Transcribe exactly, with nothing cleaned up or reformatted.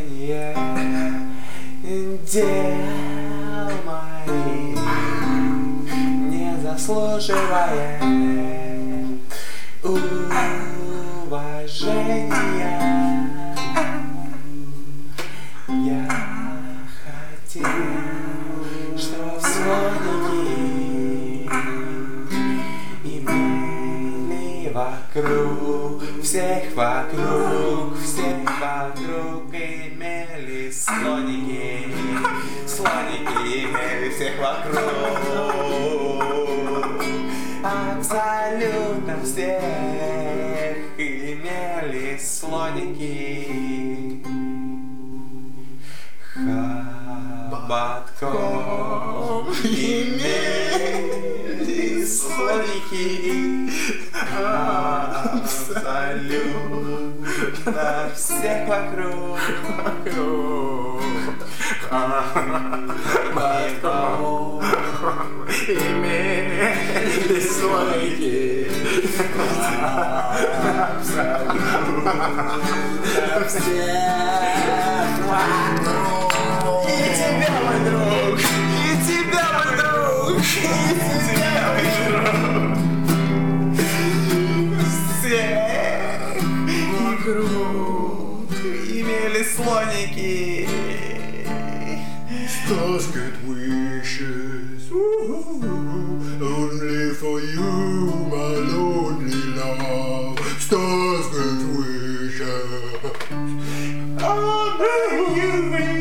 продолжение дел моих, не заслуживая уважения. Я хотел, чтоб слоники имели вокруг, всех вокруг, всех вокруг имели слоники, слоники имели всех вокруг, абсолютно всех имели слоники. Хоботком имели слоники, абсолютно всех вокруг, хоботком имели слоники, абсолютно всех вокруг. И тебя, мой друг, и тебя, мой друг, и тебя, мой друг. Всех вокруг имели слоники. Stars get wishes, only for you, my lonely love. Stars get wishes, only you.